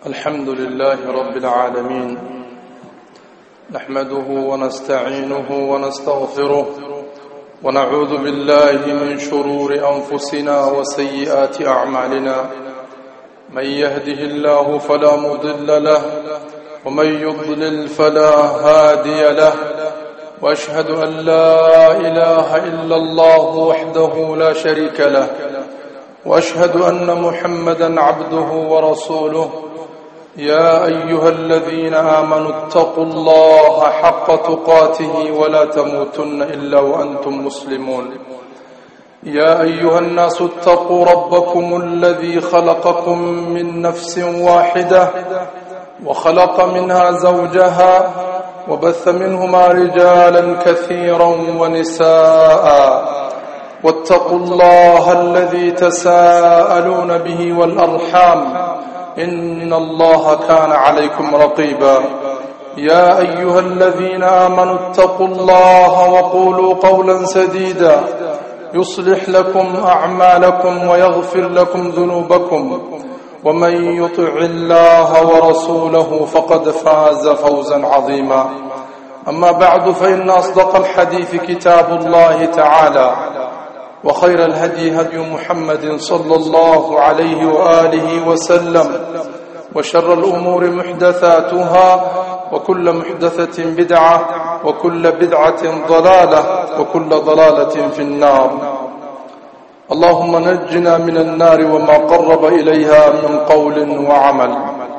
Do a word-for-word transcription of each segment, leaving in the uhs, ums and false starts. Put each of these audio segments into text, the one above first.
الحمد لله رب العالمين، نحمده ونستعينه ونستغفره ونعوذ بالله من شرور أنفسنا وسيئات أعمالنا. من يهده الله فلا مضل له ومن يضلل فلا هادي له، وأشهد أن لا إله إلا الله وحده لا شريك له، وأشهد أن محمدا عبده ورسوله. يا أيها الذين آمنوا اتقوا الله حق تقاته ولا تموتن إلا وأنتم مسلمون. يا أيها الناس اتقوا ربكم الذي خلقكم من نفس واحدة وخلق منها زوجها وبث منهما رجالا كثيرا ونساء، واتقوا الله الذي تساءلون به والأرحام إن الله كان عليكم رقيبا. يا أيها الذين آمنوا اتقوا الله وقولوا قولا سديدا يصلح لكم أعمالكم ويغفر لكم ذنوبكم، ومن يطع الله ورسوله فقد فاز فوزا عظيما. أما بعد، فإن أصدق الحديث كتاب الله تعالى، وخير الهدي هدي محمد صلى الله عليه وآله وسلم، وشر الأمور محدثاتها، وكل محدثة بدعة، وكل بدعة ضلالة، وكل ضلالة في النار. اللهم نجنا من النار وما قرب إليها من قول وعمل.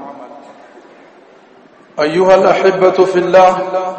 أيها الأحبة في الله،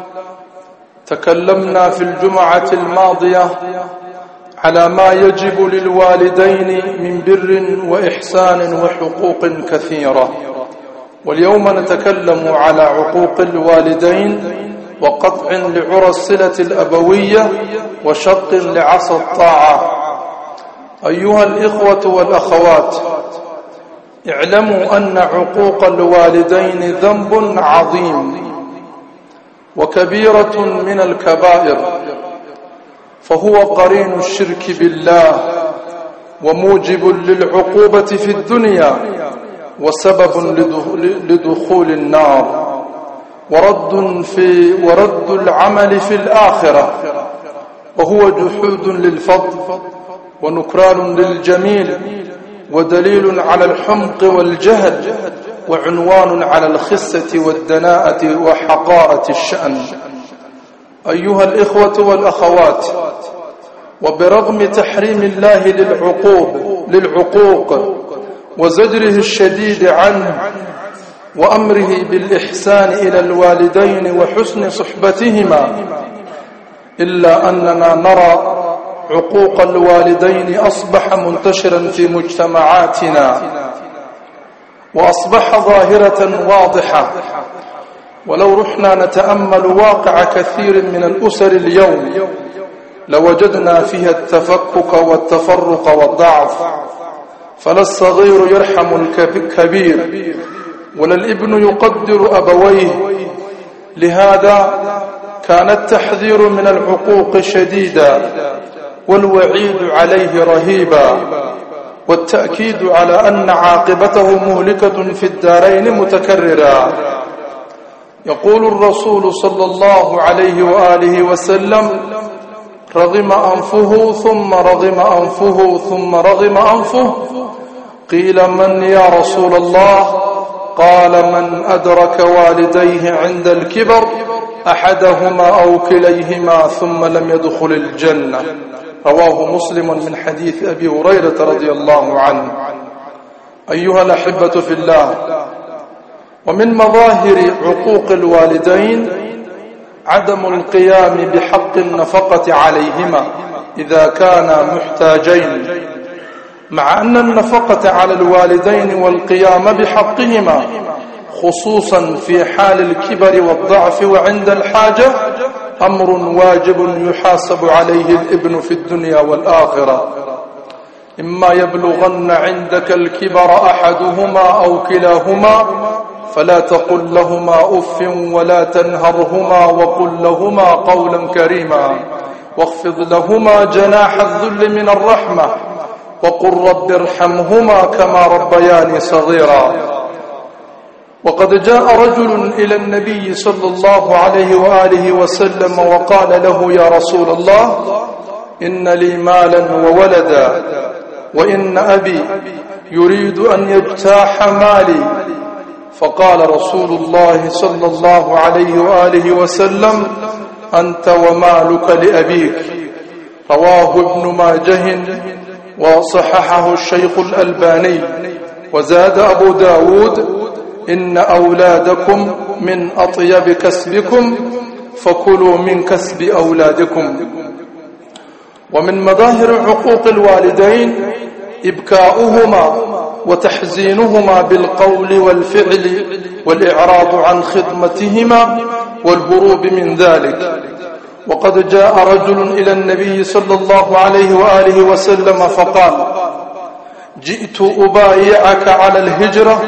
تكلمنا في الجمعة الماضية على ما يجب للوالدين من بر وإحسان وحقوق كثيرة، واليوم نتكلم على عقوق الوالدين وقطع لعرى الصلة الأبوية وشق لعصا الطاعة. أيها الإخوة والأخوات، اعلموا أن عقوق الوالدين ذنب عظيم وكبيرة من الكبائر، فهو قرين الشرك بالله وموجب للعقوبة في الدنيا وسبب لدخول النار، ورد في ورد العمل في الآخرة، وهو جحود للفضل ونكران للجميل، ودليل على الحمق والجهل، وعنوان على الخسة والدناءة وحقارة الشأن. أيها الإخوة والأخوات، وبرغم تحريم الله للعقوق للعقوق وزجره الشديد عنه وأمره بالإحسان إلى الوالدين وحسن صحبتهما، إلا أننا نرى عقوق الوالدين أصبح منتشرا في مجتمعاتنا، وأصبح ظاهرة واضحة. ولو رحنا نتأمل واقع كثير من الأسر اليوم لوجدنا فيها التفكك والتفرق والضعف، فلا الصغير يرحم الكبير ولا الابن يقدر أبويه. لهذا كان التحذير من العقوق شديدا والوعيد عليه رهيبا، والتأكيد على أن عاقبته مهلكة في الدارين متكررة. يقول الرسول صلى الله عليه وآله وسلم: رغم أنفه ثم رغم أنفه ثم رغم أنفه. قيل: من يا رسول الله؟ قال: من أدرك والديه عند الكبر أحدهما أو كليهما ثم لم يدخل الجنة. رواه مسلم من حديث أبي هريرة رضي الله عنه. أيها الأحبة في الله، ومن مظاهر عقوق الوالدين عدم القيام بحق النفقة عليهما إذا كانا محتاجين، مع أن النفقة على الوالدين والقيام بحقهما خصوصا في حال الكبر والضعف وعند الحاجة أمر واجب يحاسب عليه الابن في الدنيا والآخرة. إما يبلغن عندك الكبر أحدهما أو كلاهما فلا تقل لهما أف ولا تنهرهما وقل لهما قولا كريما، واخفض لهما جناح الذل من الرحمة، وقل رب ارحمهما كما ربياني صغيرا. وقد جاء رجل إلى النبي صلى الله عليه وآله وسلم وقال له: يا رسول الله، إن لي مالا وولدا، وإن أبي يريد أن يجتاح مالي. فقال رسول الله صلى الله عليه وآله وسلم: أنت ومالك لأبيك. رواه ابن ماجه وصححه الشيخ الألباني. وزاد أبو داود: إن أولادكم من أطيب كسبكم فكلوا من كسب أولادكم. ومن مظاهر حقوق الوالدين إبكاؤهما وتحزينهما بالقول والفعل والإعراض عن خدمتهما والهروب من ذلك. وقد جاء رجل إلى النبي صلى الله عليه وآله وسلم فقال: جئت أبايعك على الهجرة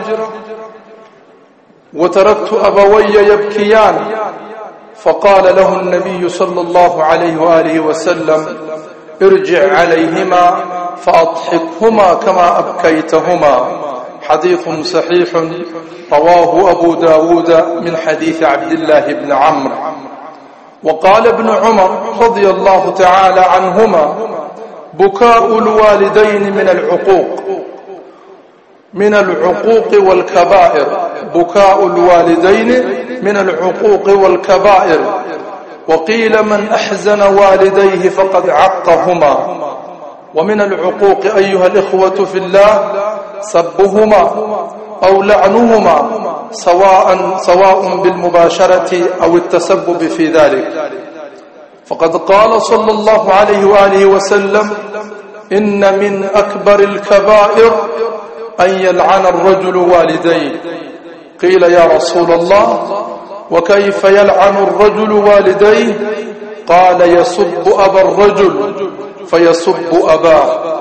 وتركت أبوي يبكيان. فقال له النبي صلى الله عليه وآله وسلم: ارجع عليهما فأضحكهما كما أبكيتهما. حديث صحيح رواه أبو داود من حديث عبد الله بن عمرو. وقال ابن عمر رضي الله تعالى عنهما: بكاء الوالدين من العقوق من العقوق والكبائر. بكاء الوالدين من العقوق والكبائر. وقيل: من أحزن والديه فقد عقهما. ومن العقوق أيها الإخوة في الله سبهما أو لعنهما، سواء سواء بالمباشرة أو التسبب في ذلك. فقد قال صلى الله عليه وآله وسلم: إن من أكبر الكبائر أن يلعن الرجل والديه. قيل: يا رسول الله، وكيف يلعن الرجل والديه؟ قال: يسب أبا الرجل فيسب أباه،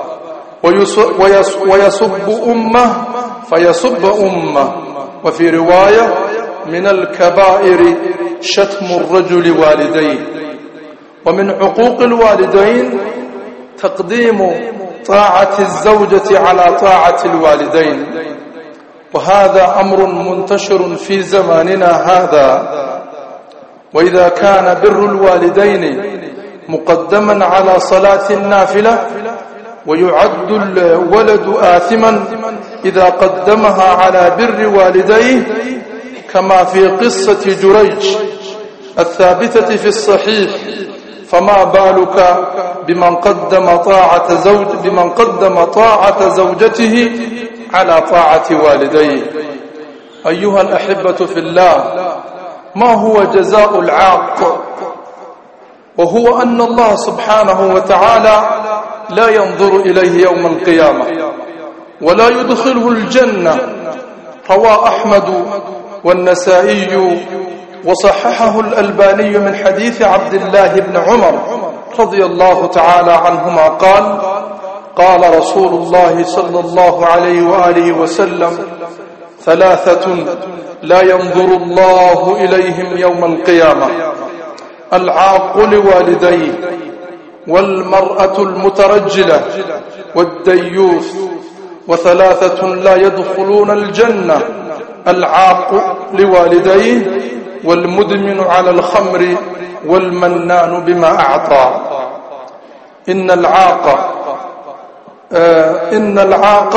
ويسب أمه فيسب أمه. وفي رواية: من الكبائر شتم الرجل والديه. ومن حقوق الوالدين تقديم طاعة الزوجة على طاعة الوالدين، وهذا أمر منتشر في زماننا هذا. وإذا كان بر الوالدين مقدما على صلاة النافلة، ويعد الولد آثما إذا قدمها على بر والديه، كما في قصة جريج الثابتة في الصحيح، فما بالك بمن قدم طاعة زوج بمن قدم طاعة زوجته على طاعة والديه. أيها الأحبة في الله، ما هو جزاء العاق؟ وهو أن الله سبحانه وتعالى لا ينظر إليه يوم القيامة ولا يدخله الجنة. روى أحمد والنسائي وصححه الألباني من حديث عبد الله بن عمر رضي الله تعالى عنهما قال: قال رسول الله صلى الله عليه وآله وسلم: ثلاثة لا ينظر الله إليهم يوم القيامة: العاق لوالديه، والمرأة المترجلة، والديوث. وثلاثة لا يدخلون الجنة: العاق لوالديه، والمدمن على الخمر، والمنان بما أعطى. إن العاق آه إن العاق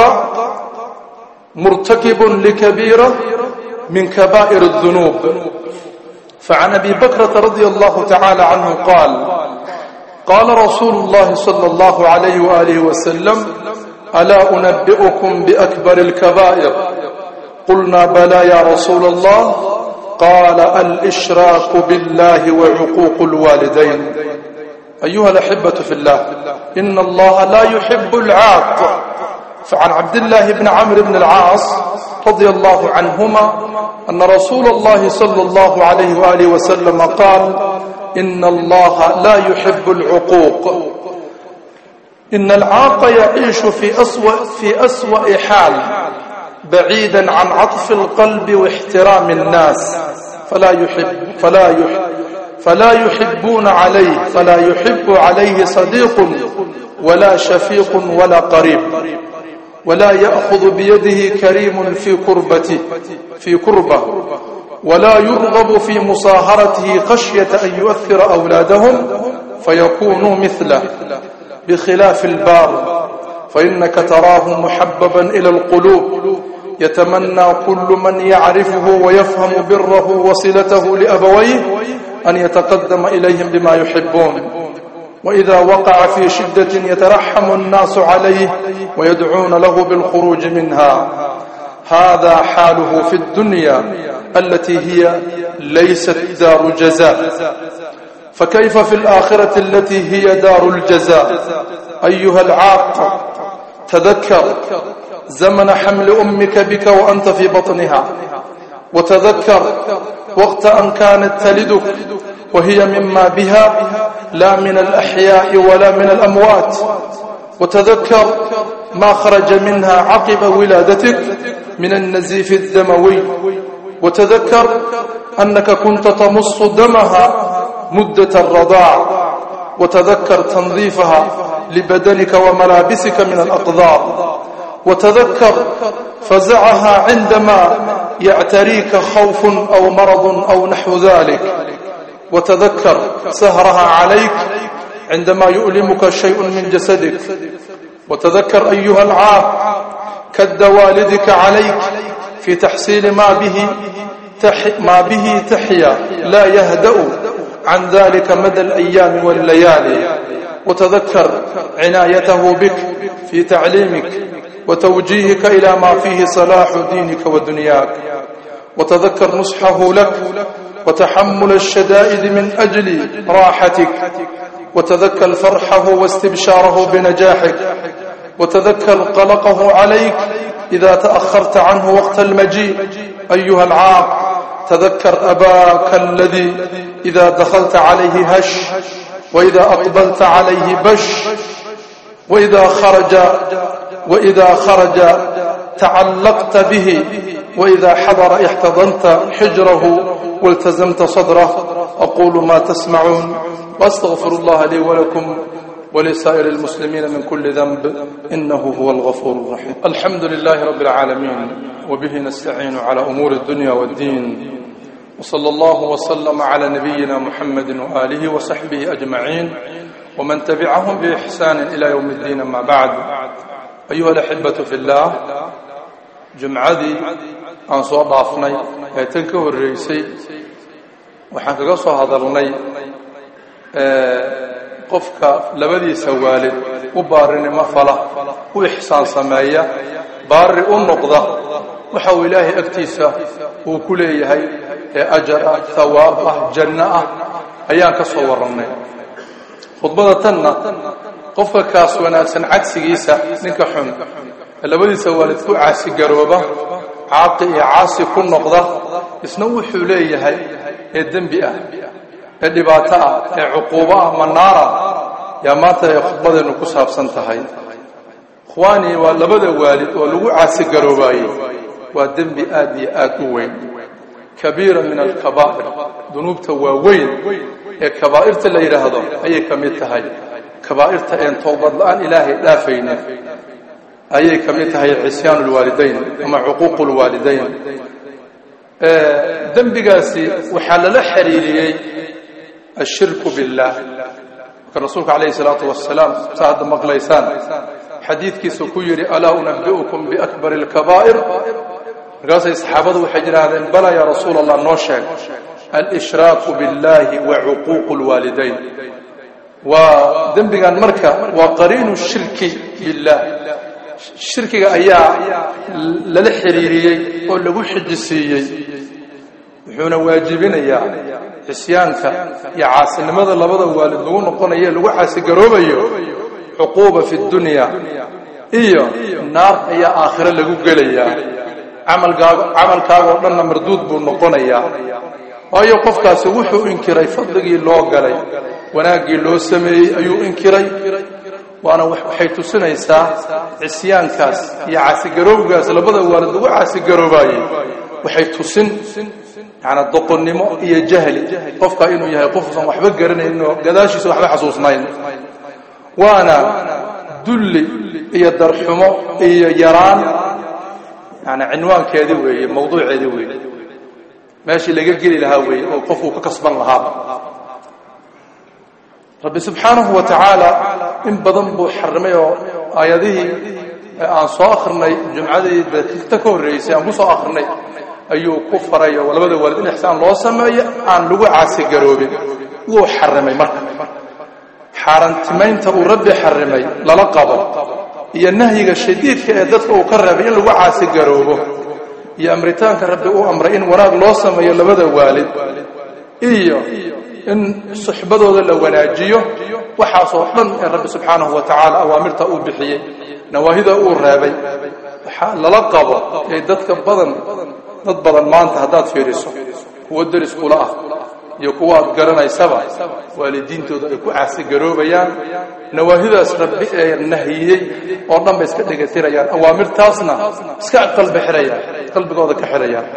مرتكب لكبيرة من كبائر الذنوب. فعن أبي بكرة رضي الله تعالى عنه قال: قال رسول الله صلى الله عليه وآله وسلم: ألا أنبئكم بأكبر الكبائر؟ قلنا: بلى يا رسول الله. قال: الإشراك بالله وعقوق الوالدين. أيها الأحبة في الله، إن الله لا يحب العاق. فعن عبد الله بن عمرو بن العاص رضي الله عنهما أن رسول الله صلى الله عليه وآله وسلم قال: إن الله لا يحب العقوق. إن العاق يعيش في أسوأ, في أسوأ حال، بعيدا عن عطف القلب واحترام الناس، فلا يحب فلا يحب فلا يحبون عليه فلا يحب عليه صديق ولا شفيق ولا قريب. ولا يأخذ بيده كريم في كربته في كربة ولا يرغب في مصاهرته خشية أن يؤثر أولادهم فيكونوا مثله، بخلاف البار فإنك تراه محببا إلى القلوب يتمنى كل من يعرفه ويفهم بره وصلته لأبويه أن يتقدم إليهم بما يحبون، وإذا وقع في شدة يترحم الناس عليه ويدعون له بالخروج منها. هذا حاله في الدنيا التي هي ليست دار جزاء، فكيف في الآخرة التي هي دار الجزاء؟ أيها العاق تذكر زمن حمل أمك بك وأنت في بطنها، وتذكر وقت أن كانت تلدك وهي مما بها لا من الأحياء ولا من الأموات، وتذكر ما خرج منها عقب ولادتك من النزيف الدموي، وتذكر أنك كنت تمص دمها مدة الرضاع، وتذكر تنظيفها لبدنك وملابسك من الأقذار، وتذكر فزعها عندما يعتريك خوف أو مرض أو نحو ذلك، وتذكر سهرها عليك عندما يؤلمك شيء من جسدك، وتذكر أيها العاق كد والدك عليك في تحصيل ما به تح ما به تحيا لا يهدأ عن ذلك مدى الأيام والليالي، وتذكر عنايته بك في تعليمك وتوجيهك إلى ما فيه صلاح دينك ودنياك، وتذكر نصحه لك وتحمل الشدائد من أجل راحتك، وتذكر فرحه واستبشاره بنجاحك، وتذكر قلقه عليك إذا تأخرت عنه وقت المجيء. أيها العاق تذكر أباك الذي إذا دخلت عليه هش، وإذا أقبلت عليه بش، وإذا خرج وإذا خرج تعلقت به، وإذا حضر احتضنت حجره والتزمت صدره. أقول ما تسمعون وأستغفر الله لي ولكم ولسائر المسلمين من كل ذنب إنه هو الغفور الرحيم. الحمد لله رب العالمين، وبه نستعين على أمور الدنيا والدين، وصلى الله وسلم على نبينا محمد وآله وصحبه أجمعين ومن تبعهم بإحسان إلى يوم الدين. ما بعد، أيها الأحبة في الله، جمعدي aan soo dhaafnay ee tan ka horeysay waxaan kaga soo hadalnay ee qofka labadiisa waalid u baarinimo fala u ihsaan sameeya baari u noqda waxa uu Ilaahay agtiisa uu ku leeyahay ee ajr ah, thawaab ah, janna ah ayaan ka soo warramnay. khudbada tanna qofka kaas wanaagsan cagsigiisa ninka xun labadiisa waalid ku caasi garooba caaqi iyo caasi ku noqda isna wuxuu leeyahay ee dambi ah ee dhibaato ah ee cuquubo ah manaara yaa maanta ay khudbadeenu ku saabsan tahay. ikhwaani, waa labada waalid oo lagu caasi garoobaayay waa dambi aad iyo aad u weyn, kabiira min alkabaa'ir, dunuubta waaweyn ee kabaa'irta la yidhaahdo ayay ka mid tahay. kabaa'irta een toobad la'aan ilaahay dhaafaynin ayay ka mid tahay cisyaanu lwaalidayn ama cuquuqu lwaalidayn. dembigaasi waxaa lala xiriiriyey ashirku billah. marka rasuulka calayhi salaatu wasalaam saa hadda maqlaysaan xadiidkiisa ku yidhi alaa unabbi'ukum biakbari alkabaa'ir, markaasay saxaabadu waxay yidhaahdeen bala yaa rasuul allah, noo sheeg. alshraaku billahi wa cuquuqu lwaalidayn waa dembigan marka waa qariinu shirki billah. shirkiga ayaa lala xiriiriyey oo lagu xijisiiyey, wuxuuna waajibinayaa xisyaanka iyo caasinimada labada waalid lagu noqonayo lagu caasigaroobayo cuquuba fi dunya iyo naar ayaa aakhira lagu gelayaa. camalkaaga camalkaaga oo dhanna marduud buu noqonayaa, waayo qofkaasi wuxuu inkiray fadligii loo galay, wanaaggii loo sameeyey ayuu inkiray. waana waxay tusinaysaa cisyaankaas iyo caasigarowgaas labada waalid lagu caasigaroobaayay waxay tusin yani doqonnimo iyo jahli, qofka inuu yahay qof aan waxba garanaynin oo gadaashiisa waxba xasuusnayn. waana dulli iyo darxumo iyo yaraan yani cinwaankeedii weeye mawduuceedii weeye meeshii laga geli lahaa weeye oo qofku ka kasban lahaa rabbi subxaanahu wa tacaala in badan buu xarimay oo aayadihii aan soo akhrinay jumcadii dadka ka horreysay aan ku soo akhrinay ayuu ku faray oo labada waalid in ixsaan loo sameeyo aan lagu caasi garoobin wuu xarimay marka xarantimaynta uu rabbi xarimay lala qabo iyo nahyiga shadiidka ee dadka uu ka reebay in lagu caasi garoobo iyo amritaanka rabbi uu amray in wanaag loo sameeyo labada waalid iyo in suxbadooda la wanaajiyo waxaas oo dhan ee rabbi subxaanahu wa tacaala awaamirta uu bixiyey nawaahida uu reebay waxa lala qabo ee dadka badan dad badan maanta haddaad fiiriso kuwa daris kula ah iyo kuwa aad garanaysaba waalidiintooda ay ku caasi garoobayaan nawaahidaas rabbi ee nahiyey oo dhan bay iska dhigatirayaan awaamirtaasna iska qalbi xirayaan qalbigooda ka xirayaan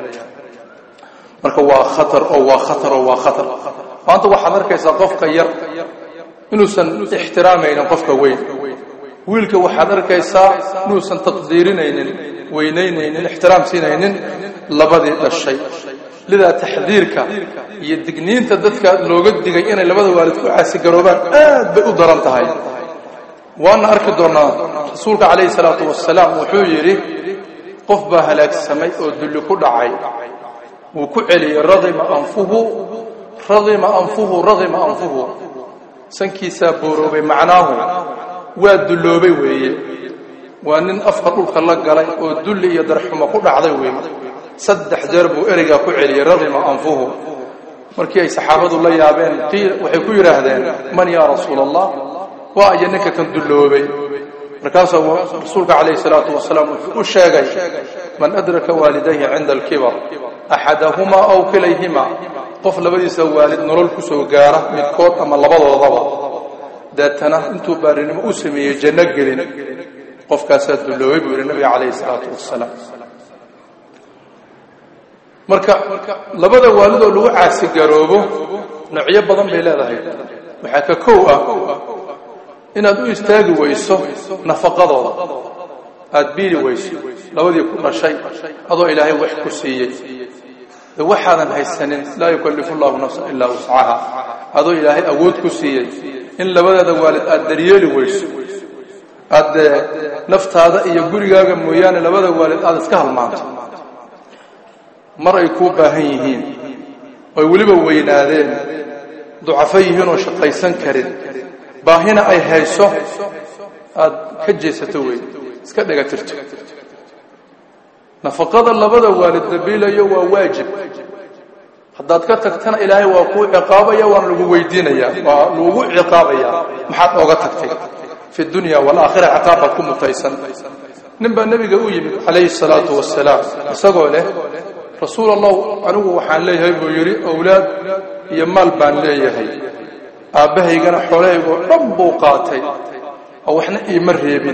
marka waa khatar oo waa khatar oo waa khatar maanta waxaad arkaysaa qofka yar inuusan ixtiraamaynin qofka weyn wiilka waxaad arkaysaa inuusan taqdiirinaynin weynaynaynin ixtiraam siinaynin labadii dhashay lidaa taxdiirka iyo digniinta dadka looga digay inay labada waalid ku caasi garoobaan aad bay u daran tahay waana arki doonaa rasuulka calayhi salaatu wasalaam wuxuu yidhi qof baa halaagsamay oo dulli ku dhacay wuu ku celiyey radima anfuhu radima anfuhu radima anfuhu sankiisaa booroobay macnaahu waa dulloobay weeye waa nin afka dhulka la galay oo dulli iyo darxumo ku dhacday weeye saddex jeer buu ereygaa ku celiyey radima anfuhu markii ay saxaabadu la yaabeen waxay ku yidhaahdeen man yaa rasuula allah waa iyo ninka kan dulloobay markaasuu rasuulka calayhi salaatu wasalaam wuxuu u sheegay man adraka waalidayhi cinda alkibar axadahumaa aw kilayhimaa qof labadiisa waalid nolol ku soo gaara midkood ama labadoodaba deetana intuu baarinimo u sameeyey janno gelin qofkaasaa dulloobay buu yidhi nabiga calayhi salaatu wasalaam marka labada waalid oo lagu caasi garoobo noocyo badan bay leedahay waxaa ka kow ah inaad u istaagi weyso nafaqadooda aad biili weyso labadii ku dhashay adoo ilaahay wax ku siiyey waxaadan haysanin laa yukallifu allahu nafsan ilaa wuscaha adoo ilaahay awood ku siiyey in labadaada waalid aad daryeeli weyso aad naftaada iyo gurigaaga mooyaane labada waalid aad iska halmaanto mar ay kuu baahan yihiin oy weliba weynaadeen ducafo yihiin oo shaqaysan karin baahina ay hayso aad ka jeesato wey iska dhiga tirto nafaqada labada waalid dabiilayo waa waajib haddaad ka tagtana ilaahay waa kuu ciqaabaya waana lagu weydiinayaa waa lagu ciqaabayaa maxaad ooga tagtay fi dunya waalaakhira ciqaabaad ku mutaysan nin baa nebiga u yimid calayhi salaatu wasalaam isagoo leh rasuul allah anigu waxaan leeyahay buu yidhi awlaad iyo maal baan leeyahay aabbahaygana xoolahaygoo dhan buu qaatay oo waxna iima reebin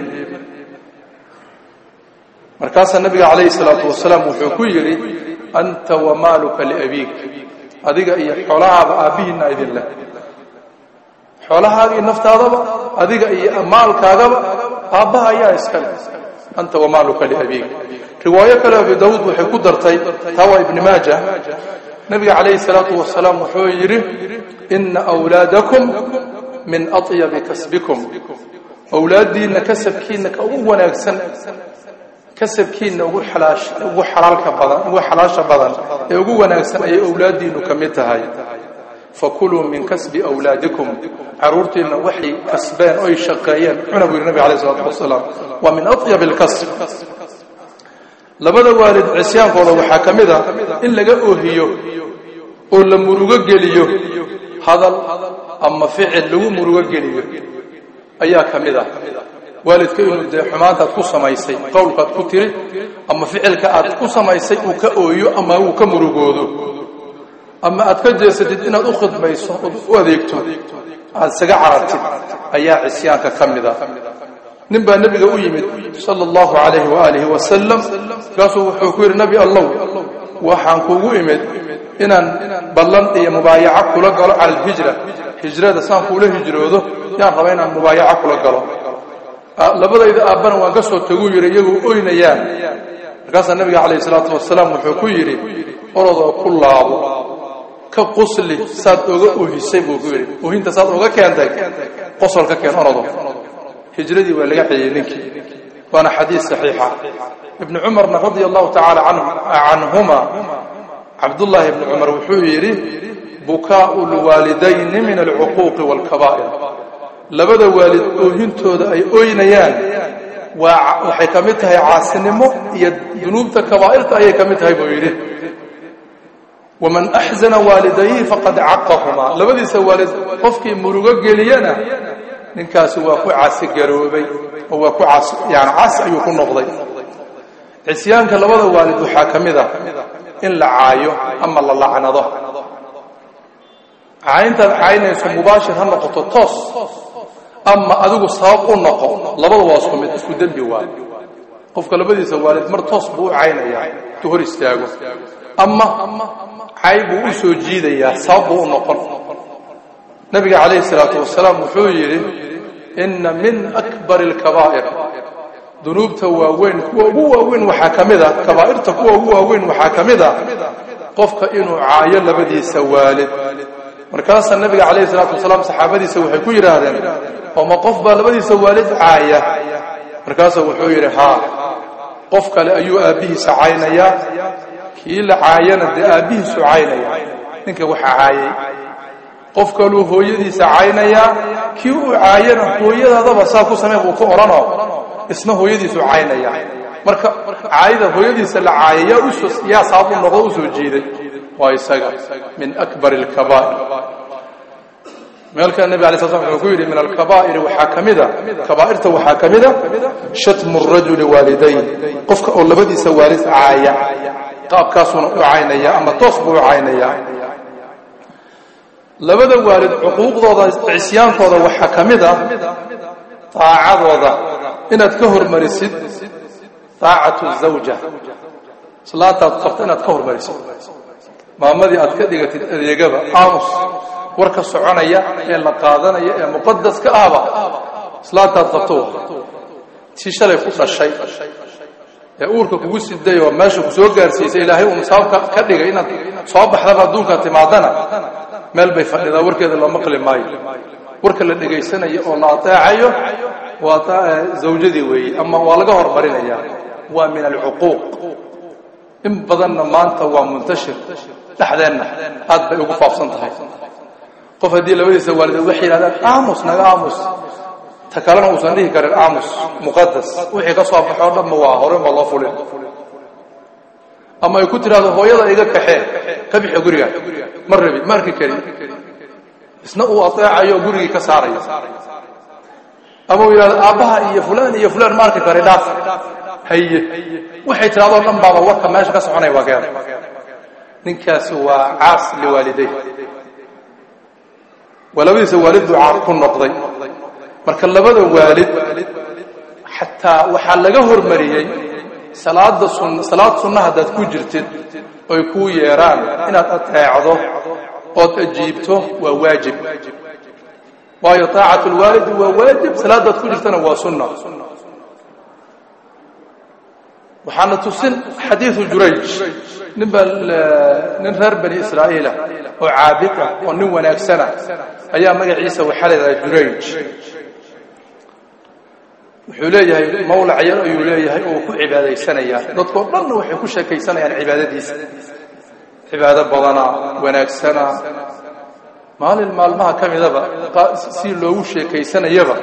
markaasaa nabiga calayhi salaatu wasalaam wuxuu ku yidhi anta wamaaluka liabiik adiga iyo xoolahaaba aabbihiinna idin leh xoolahaaga iyo naftaadaba adiga iyo maalkaagaba aabbaha ayaa iska leh anta wamaaluka liabiik riwaayo kale abi daawuud waxay ku dartay tawa ibn maaja nabiga calayhi salaatu wasalaam wuxuu yidhi ina awlaadakum min atyabi kasbikum awlaaddiinna kasabkiinna ka ugu wanaagsan kasabkiinna ugu xalaash ugu xalaalka badan ugu xalaasha badan ee ugu wanaagsan ayay awlaaddiinnu ka mid tahay fakuluu min kasbi awlaadikum caruurtiinna waxay kasbeen oy shaqeeyeen cuna buu yidhi nabiga calayhi salaatu wasalaam waa min atyab alkasb labada waalid cisyaankooda waxaa ka mid a in laga oohiyo oo la murugo geliyo hadal ama ficil lagu murugo geliyo ayaa ka mid ah waalidka inuu dee xumaantaad ku samaysay qowlkaad ku tiri ama ficilka aad ku samaysay uu ka ooyo ama uu ka murugoodo ama aad ka jeesatid inaad u khidmayso ood u adeegto aad isaga carartid ayaa cisyaanka ka mid ah nin baa nebiga u yimid sala allahu calayhi waaalihi wasalam markaasuu wuxuu ku yidhi nebi allow waxaan kuugu imid inaan ballan iyo mubaayaco kula galo cala alhijra hijrada saan kuula hijroodo yaan raba inaan mubaayaco kula galo labadayda aabana waan ka soo tagu yiri iyagu ooynayaan markaas nabiga kaleey salaatu wasalaam wuxuu ku yiri orodoo ku laabo ka qosli saad uga oohisay buu ku yiri oohinta saad uga keentay qosolka keen orodo hijradii waa laga xiyay ninkii waana xadiis saxiixa ibn umar radiyallahu ta'ala anhu anhuma abdullah ibn umar wuxuu yiri bukaa'ul walidayn min al-uquuq wal kaba'ir labada waalid oohintooda ay ooynayaan waa waxay kamid tahay caasinimo iyo dunuubta kabaa'irta ay kamid tahay buu yiri waman ahzana walidayhi faqad aqahuma labadiisa waalid qofkii murugo geliyana ninkaas waa ku caasi garoobay oo waa ku caasi yaani caasi ayuu ku noqday isyaanka labada waalid waxa kamid ah in la caayo ama la lacnado caynta caynayso mubaashir ha noqoto toos ama adigu sabab u noqo labada waa isku mid isku dambi waa qofka labadiisa waalid mar toos buu caynaya tu hor istaago ama caybu u soo jiidaya sabab u noqon nabiga kaleey salaatu wasalaam wuxuu yiri inna min akbar al-kaba'ir dunubta waaweyn kuwa ugu waaweyn waxa kamida kabaa'irta kuwa ugu waaweyn waxa kamida qofka inuu caayo labadiisa waalid markaas nabiga kaleey salaatu wasalaam saxaabadiisa waxay ku yiraahdeen oo ma qof baa labadiisa waalid caaya markaas wuxuu yiri ha qof kale ayuu aabihiisa caynaya kii la caayana de aabihiisu caynaya ninka waxa caayay qof kale hooyadiisa caynaya kii uu caayana hooyadaadaba saa ku sameey uu ku orano isna hooyadiisu caynaya marka caayida hooyadiisa la caayaya u soo yaa saabu noqdo u soo jeeday waa isaga min akbar al-kaba'ir مالك النبي عليه الصلاة والسلام يقول من الكبائر وحاكمده كبائرته وحاكمده شتم الرجل والديه قفك أو لبدي سوارث عاية قاب كاسون عينيا أما تصبر عينيا لبدا والد عقوق ضد عصيان ضد وحاكمده طاعة ضد إن تكهر مرسد طاعة الزوجة صلاة القفت إن تكهر مرسد ما مدي أتكدقة اليجابة قاموس warka soconaya ee la qaadanaya ee muqaddas ka ahba salaata qabto si shalay ku dhashay ee uurka kugu siday oo meesha ku soo gaarsiisay ilaahay uu saabka ka dhigay inaad soo baxdaba adduunka timaadana meel bay fadhida warkeeda loo maqli maayo warka la dhageysanayo oo la ataacayo waa taa zawjadii weey ama waa laga hormarinaya waa min al-uquuq in badanna maanta waa muntashir dhaxdeena aad bay ugu faafsan tahay qof hadii labadiisa waalid wax yiraahdaan aamus naga aamus takalana uu sandihi karin aamus muqaddas wixii ka soo baxo dhamma waa hore ma loo fulin ama ay ku tiraado hooyada iga kaxee ka bixi guriga marrabi markii kari isna uu ataacayo guriga ka saarayo ama uu yiraahdo aabaha iyo fulaan iyo fulaan markii kari dhaaf haye waxay tiraado dhanba warka meesha ka soconay waa gaar ninkaas waa caas li waalidayhi ولبيس والد عار كن نقضي marka labada waalid hatta waxa laga hormariyay salaada sunna salaad sunnaha dad ku jirtid oo ku yeeraan inaad ateecdo oo tajiibto waa waajib waayo taa'atu alwaalid waa waajib salaada ku jirtana waa sunna waxaana tusin xadiis jurayj nibal nin reer bani israa'iila oo caabid ah oo nin wanaagsana ayaa magaciisa waxa leeyahay jurayj wuxuu leeyahay mawla ayar ayuu leeyahay oo ku cibaadeysanaya dadku dhan waxay ku sheekaysanayaan cibaadadiisa cibaado badana wanaagsana maalin maalmaha kamidaba si loogu sheekaysanayaba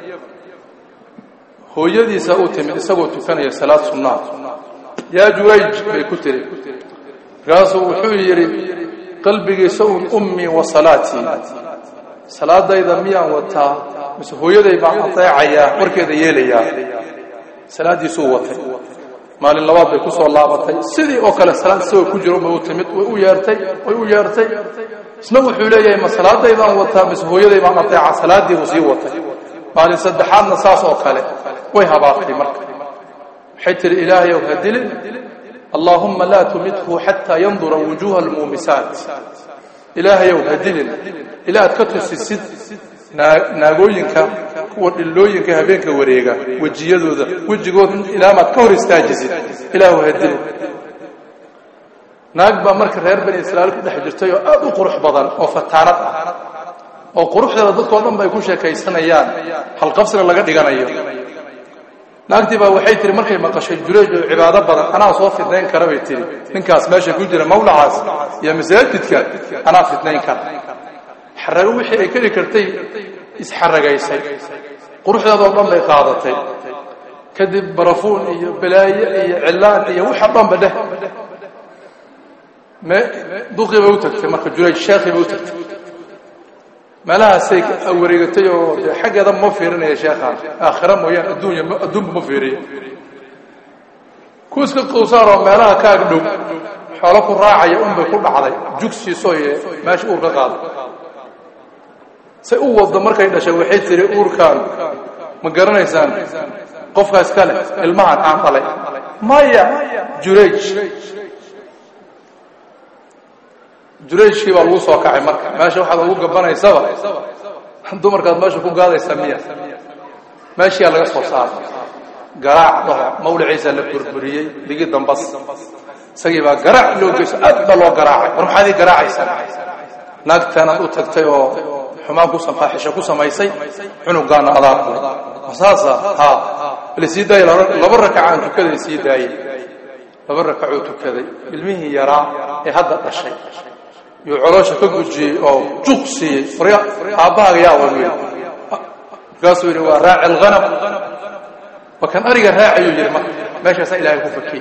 hooyadiisa uu timid isagoo tukanaya salaad sunnah ya jurayj bay ku tiri raasu wuxuu yiri qalbigiisa ummi wa salati salaadayda miyaan wataa mise hooyaday baan ateecaya warkeeda yeelaya salaadiisu watay maalin labaad bay ku soo laabatay sidii oo kale salaad soo ku jiro ma uu timid way u yeertay way u yeertay isna wuxuu leeyahay ma salaadaydaan wataa mise hooyaday baan ateeca salaadii uu sii watay maalin saddexaadna saas oo kale way habaaqtay marka حتى الإلهي وهدل اللهم لا تمته حتى ينظر وجوه المومسات إلهي وهدل إلى كتس السد naagooyinka kuwa dhilooyinka habeenka wareega wajiyadooda wajigooda ilaa ma ka hor istaajisid ilaahu hadil naag ba marka reer bani israa'iil ku dhex jirtay oo aad u qurux badan oo fataanad ah oo quruxdeeda dadkoo dhan bay ku sheekaysanayaan hal qabsina laga dhiganayo naagtii baa waxay tiri markay maqashay Jureej oo cibaado badan anaa soo fidnayn kara bay tiri ninkaas meesha ku jira mawlacaas iyo masaajidka anaa fidnayn kara xarago wixii ay kali kartay is xaragaysay quruxdeeda oo dhan bay qaadatay kadib barafuun iyo balaaye iyo cilaan iyo waxa dhan badeh ma duqi bay u tagtay marka Jureej sheekhi bay u tagtay malaasay wareegatay oo xageeda ma fiirinaya sheekhan aakhira mooyaan adduunyo adduunba ma fiiriyo kuuska qowsaaro meelaha ka agdhow xoolo ku raacaya un bay ku dhacday jugsi sooye meesha uur ka qaado say u wado markay dhashay waxay tiri uurkan ma garanaysaan qofkaas kale ilmahan aan dhalay maya Jureej Jureejkii baa lagu soo kacay marka meesha waxa lagu gabanaysaba dumarkaad meesha ku gaadaysa miya meeshii laga soo saaray garaac dhaho mawliciisa la burburiyay digi dambas isagii baa garaac loo geysay aad baa loo garaacay war maxaad garaacaysaa naagtana u tagtay oo xumaan ku samaaxisho ku samaysay cunugaana adaab asaasa ha lisiiday laba rakacaan tukaday siiday laba rakac tukaday ilmihii yaraa ee hadda dhashay iyo caloosha ka gujiyay oo juqsi fariya aabaha yaa waliyo gaasoo yiri waa raaci alghanam wakan ariga raaciyo yiri meesha sa ilaahay ku fakiyay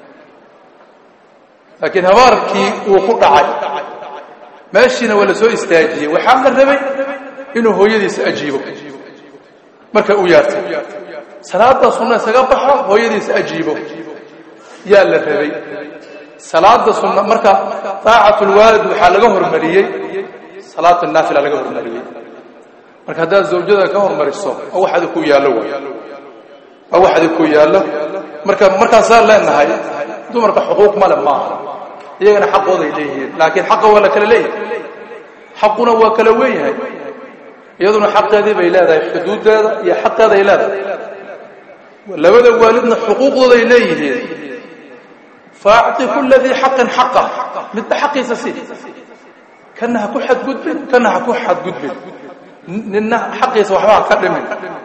laakiin habarkii uu ku dhacay meeshina wala soo istaajiyay waxa la rabay inuu hooyadiisa ajiibo marka uu yaartay salaada sunna isaga baxa hooyadiisa ajiibo yaa la rabay salaada sunna marka taacatul waalid waxa laga hormariyay salaatu naafila laga hormariyay marka hada zawjada ka hormariso oo waxa ku yaalo way oo waxa ku yaalo marka marka saar leenahay dumarka xuquuq ma leh ma iyagana xaqooda ay leeyihiin laakiin xaq wala kala leeyahay xaquna waa kala weeyahay iyaduna xaqeedii bay leedahay xuduudeeda iyo xaqeeda ay leedahay labada waalidna xuquuqdooda ay leeyihiin فاعطي كل ذي حق حقه مثل حقي سسي كانها كل حد قدبن كانها كل حد قدبن لأن حقي سوحبها كدمن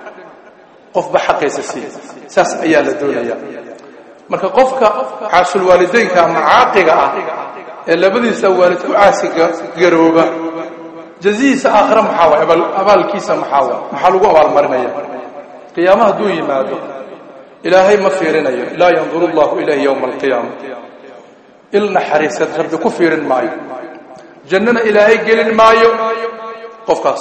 قف بحقي سسي ساس أيال الدنيا marka qofka xaasul waalideenka macaaqiga ah ee labadiisa waalid ku caasiga garooba jaziisa aakhira maxaa abal abalkiisa maxaa maxaa lagu abaal marinaya qiyaamaha duu yimaado إلهي ما فيرنايو لا ينظر الله إليه يوم القيامة إلنا حريصة رب كفير مايو جننا إلهي قلن مايو قفقاس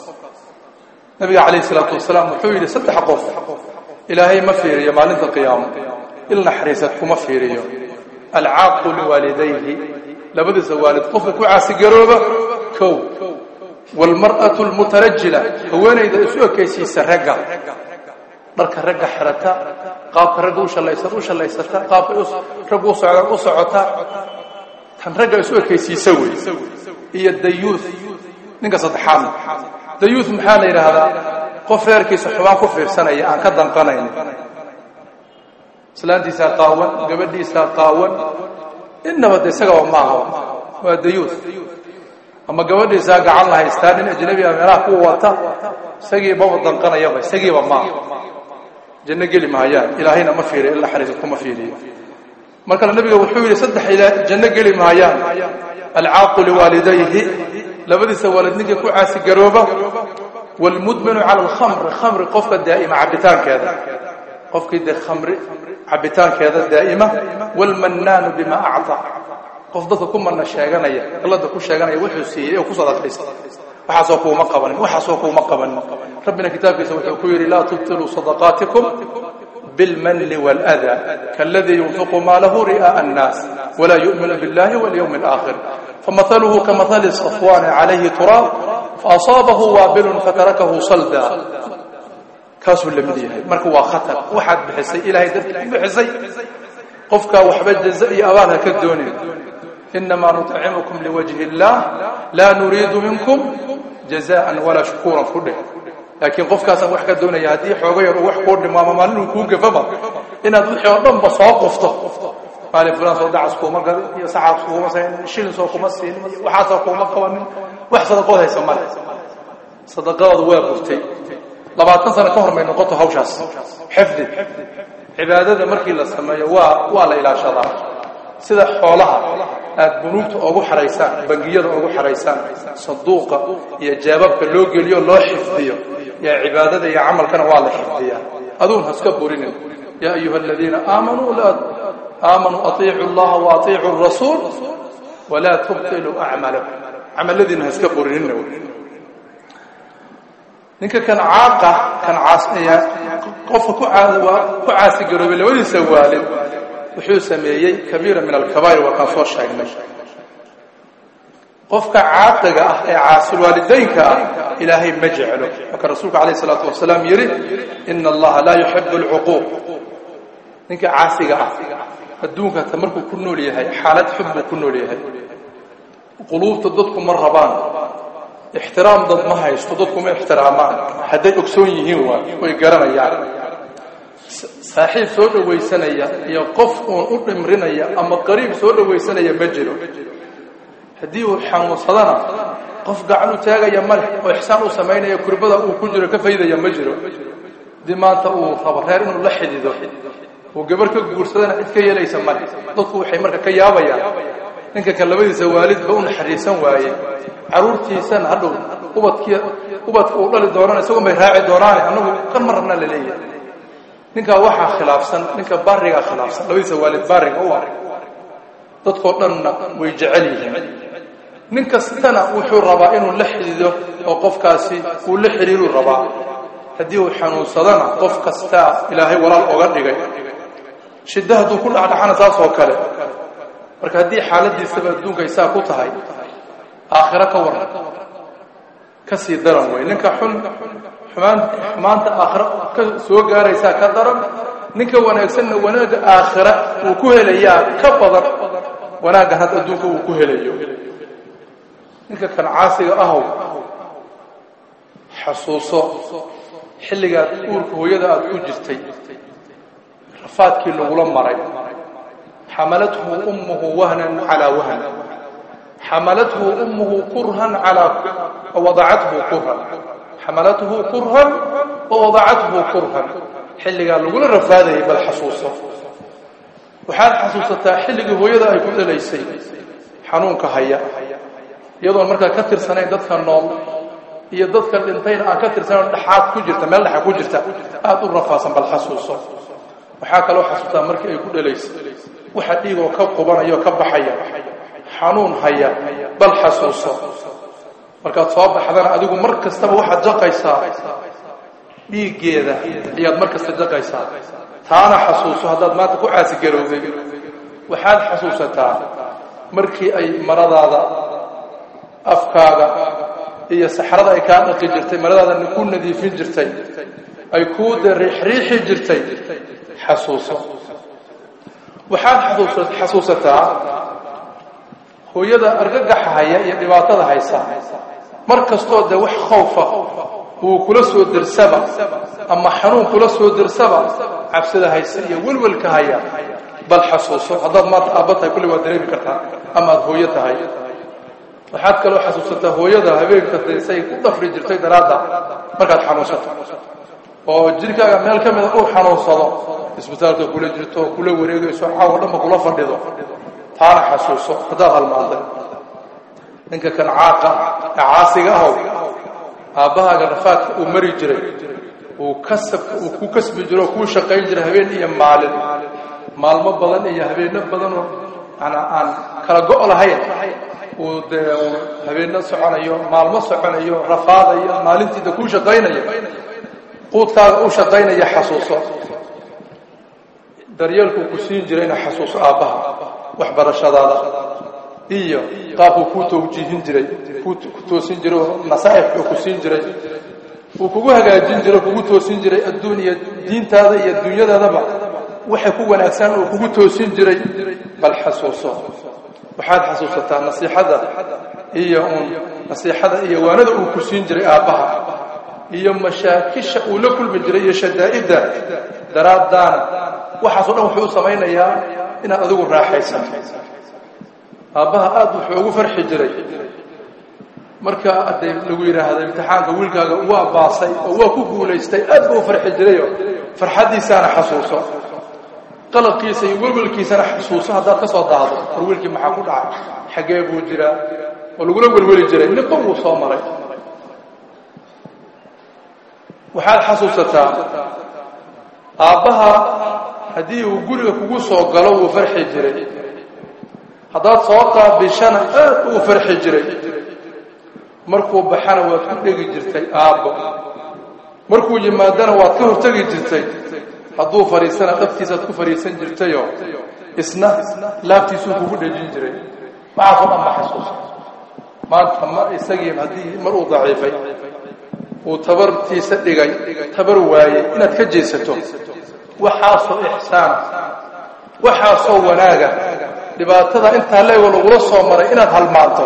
نبي عليه الصلاة والسلام وحويل سبح قف إلهي ما فير يا مالنت القيامة إلنا حريصة كما فيريو العاق لوالديه لابد والد قفك وعاسي قروبة كو والمرأة المترجلة هوانا إذا أسوأ كيسي سرقا marka ragga xirata qaabka ragga u shalaysan u shalaysata qaabka ragga u socda u socota tan ragga isu ekaysiisa way iyo dayuuth ninka saddexaad dayuuth maxaa la yiraahdaa qof reerkiisa xubaan ku fiirsanaya aan ka danqanayn islaantiisa qaawan gabadhiisa qaawan inaba isaga ma aha waa dayuuth ama gabadhiisa gacan la haystaan in ajnabi ah meelaha ku wata isagii baba danqanaya isagii ma janna gali maayaan ilaahayna ma fiiriyo illa xariiso kuma fiiriyo marka nabiga wuxuu yiri saddex ila janna gali maayaan al'aaq li walidayhi labadiisa waalidniga ku caasi garooba wal mudminu ala al khamr khamr qofka daa'ima cabitaankeeda qofkii de khamr cabitaankeeda daa'ima wal mannan bima a'ta qof dadka ku marna sheeganaya allada ku sheeganaya wuxuu siiyay oo ku sadaqaysta waxa soo kuma qaban waxa soo kuma qaban ربنا كتابه سوى لا تبطلوا صدقاتكم بالمن والأذى كالذي ينفق ماله رئاء الناس ولا يؤمن بالله واليوم الآخر فمثله كمثل صفوان عليه تراب فأصابه وابل فتركه صلدا كاسو لمديه مركوا خطر واحد بحسي إلهي درك بحسي قفك وحبد جزائي أبانا كالدوني إنما نطعمكم لوجه الله لا نريد منكم jazaan wala shukuran kudhe laakiin qofkaas wax ka doonaya hadii xooga yar wax ku dhimaamo maalin ku gafaba inaad wixii oo dhan ba soo qofto maalin fulan soo dacas ku marka iyo saxaab ku ma sayn shilin soo kuma siin waxa soo kuma qabanin wax sadaqo haysa ma sadaqadu waa burtay labaatan sano ka hor may noqoto hawshaas xifdi cibaadada markii la sameeyo waa waa la ilaashadaa sida xoolaha aad bunuugta ugu xaraysaan bangiyada ugu xaraysaan sanduuqa iyo jaababka loo geliyo loo xifdiyo ya cibaadada iyo amalkana waa la xifdiyaa aduun haska burinin ya ayuha alladina aamanu la aamanu atii'u allaha wa atii'u ar-rasul wa la tubtilu a'malakum amaladina haska burinin ninka kan caaqa kan caasiya qof ku caadwa ku caasi garoobay labadiisa waalid wuxuu sameeyay kabiira min al-kabaa'ir wa ka soo sheegnay qofka caaqiga ah ee caasil waalidaynka ilaahay ma jecelo marka rasuulka kaleey salaatu wasalaam yiri inna allaha la yuhibbu al-uquuq ninka caasiga ah adduunka tamarku ku nool yahay xaalad xubbu ku nool yahay quluubta dadku mar rabaan ixtiraam dad ma haysto dadku ma ixtiraamaan haday ogsoon yihiin waa way garanayaan saaxiib soo dhawaysanaya iyo qof oo u dhimrinaya ama qariib soo dhawaysanaya ma jiro hadii uu xanuunsadana qof gacan u taagaya mal oo ihsaan u sameeynaya kurbada uu ku jiro ka faa'iidaya ma jiro dimaanta uu rabo reer inuu la xidido oo gabar ka guursadana cid ka yeelaysa mal dadku waxay marka ka yaabayaan ninka kan labadiisa waalid ba u naxariisan waaye caruurtiisana hadhow ubadkiya ubadku uu dhali doonaan isagoo may raaci doonaan anagu kan marna la leeyahay ninka waxa khilaafsan ninka bariga khilaafsan labadiisa waalid bariga oo ah dadku dhanna way jecel yihiin ninka sidana wuxuu rabaa inuu la xidido oo qofkaasi uu la xiriiro rabaa hadii uu xanuunsadana qof kasta ilaahay walaal oga dhigay shidahadu ku dhacdhacana taas oo kale marka hadii xaaladiisa adduunka isaa ku tahay aakhira ka waran ka sii daran way ninka xun xumaan maanta aakhira ka soo gaaraysa ka daran ninka wanaagsan wanaaga aakhira uu ku helayaa ka badan wanaaga had adduunka uu ku helayo ninka kan caasiga ah xasuuso xilliga uurka hooyada aad ku jirtay rafaadkii lagu la maray حملته أمه وهنا على وهن حملته أمه كرها على ووضعته كرها حملته كرها ووضعته كرها حل قال لقول الرفاده بالحصوصة وحال حصوصة حل هو يدا يكون ليسي حنون كهيا يضل مركا كثر سنة دتك النوم يدتك الانتين كثر سنة حاد كجرت ملح كجرت هذا الرفاصا بالحصوصة وحاك لو حصوصة مركا يكون ليسي waxa dhiigo ka qubanayo ka baxaya xanuun haya bal xasuuso marka soo baxdana adigu mar kastaba waxa jaqaysaa dhiigeeda ayaad mar kasta jaqaysaa taana xasuuso hadaad maanta ku caasi garowday waxaad xasuusataa markii ay maradaada afkaaga iyo saxarada ay ka dhaqi jirtay maradaada ku nadiifin jirtay ay ku riixriixi jirtay xasuuso waxaad xasuusat xasuusataa hooyada argagaxaya iyo dhibaatada haysa markastoo de wax khawfa uu kula soo dirsaba ama xanuun kula soo dirsaba cabsida haysa iyo walwalka haya bal xasuuso hadaad ma taabata kulli waa dareemi kartaa ama hooyo tahay waxaad kaloo xasuusataa hooyada habeenka say ku dhafri jirtay daraada markaad xanuunsato oo jirkaaga meel kamid ah uu xanuunsado isbitaalka kula jirto kula wareegayso caawa dhanba kula fadhido taana xasuuso hadaad halmaaday ninka kan caaqa caasiga ah aabahaaga rafaadka uu mari jiray uu kasab uu ku kasbi jiro ku shaqayn jiray habeen iyo maalin maalmo badan iyo habeeno badan oo ana aan kala go'o lahayn uu habeeno soconayo maalmo soconayo rafaadayo maalintiida ku shaqaynayo quudkaaga uu shaqaynaya xasuuso daryeelku ku siin jirayna xasuuso aabaha wax barashadaada iyo qaabku ku tawjiihin jiray ku toosin jiray nasaaix ku siin jiray uu kugu hagaajin jiray kugu toosin jiray adduunyo diintaada iyo dunyadaadaba waxa ku wanaagsan uu kugu toosin jiray bal xasuuso waxaad xasuusataa nasiixada iyo uun nasiixada iyo waanada uu ku siin jiray aabbaha iyo mashaakisha uu la kulmi jiray iyo shadaa'idda daraaddaana waxaasoo dhan wuxuu u samaynayaa inaad adigu raaxaysan aabbaha aad wuxuu ugu farxi jiray marka aday lagu yiraahdo imtixaanka wiilkaaga waa baasay oo waa ku guuleystay aad buu farxi jiray farxadiisana xasuuso qalabkiisa iyo walwalkiisana xasuuso haddaad ka soo daahdo war wiilkii maxaa ku dhacay xagee buu jiraa oo lagula walwali jiray niqo uu soo maray waxaad xasuusataa aabbaha haddii uu guriga kugu soo galo wuu farxi jiray haddaad soo qaabishana aad uu farxi jiray markuu baxana waad ku dhegi jirtay aabbo markuu yimaadana waad ka hortagi jirtay hadduu fariisana daftiisaad ku fariisan jirtayoo isna laabtiisuu kugu dhejin jiray maxaasoo dhan ma xasuusa maanta ma isagii haddii mar uu daciifay uu tabartiisa dhigay tabar waayey inaad ka jeesato waxaasoo ixsaan waxaasoo wanaaga dhibaatada intaa leego lagula soo maray inaad halmaanto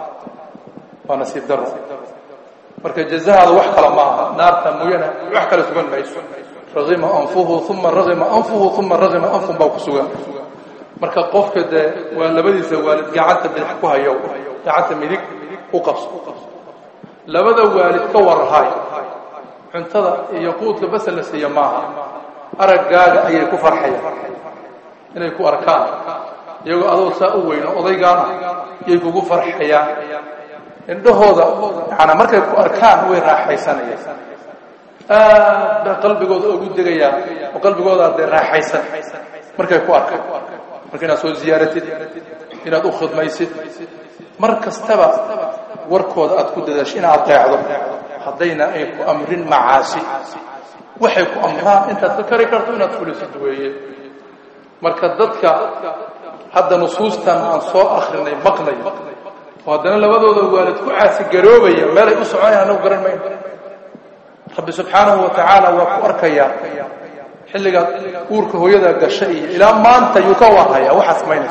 waa nasiib daro marka jazaada wax kala maaha naarta mooyana wax kala sugan mayso ragima anfuhu thumma ragima anfuhu thumma ragima anfun baa ku sugan marka qofka de waa labadiisa waalid gacanta bidix ku hayo gacanta midig u qabso labada waalid ka warhay cuntada iyo quudka bas la siiyo maaha aragaaga ayay ku farxayaan inay ku arkaan iyagoo adoo saa u weyn odaygaana ayay kugu farxayaan indhahooda ana markay ku arkaan way raaxaysanayaan aad qalbigooda ugu degayaan oo qalbigooda ay raaxaysan markay ku arkaan markay soo ziyaaratid inaad u khidmaysid mar kastaba warkooda aad ku dadaasho inaad qeexdo hadayna ay ku amrin macaasi waxay ku amraan intaad ka kari karto inaad fulisid weeye marka dadka hadda nusuustan aan soo akhrinay maqlay وهذا لبدو الوالد كعاس جروبية ما لا يسعى أنه قرن مين رب سبحانه وتعالى وأركيا حلقة أورك هو يذاك الشيء إلى ما أنت يكور هيا وحس مينش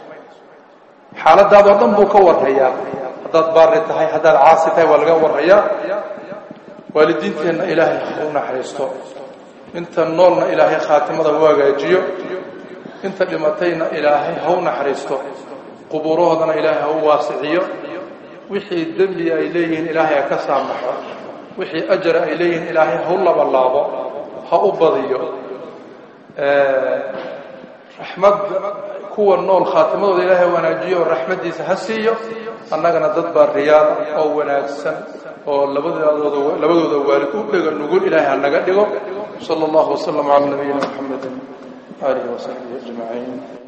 حالة هذا ضم بكور هيا هذا بارد هاي هذا العاصف هاي والجور هيا والدين تنا إلهي خونا حريستو أنت النورنا إلهي خاتم هذا واقع جيو أنت لمتينا إلهي خونا حريستو قبورهنا إلهي هو واسعية وحي الدنيا إليه إلهي كسامح وحي أجر إليه إلهي هو الله بالله هو بضيع رحمة كو النور خاتمه إلهي وناجيه والرحمة دي سهسية أنك ندد بالرياض أو وناكسن أو لبدو دوالك نقول إلهي أنك صلى الله وسلم على نبينا محمد آله وصحبه أجمعين.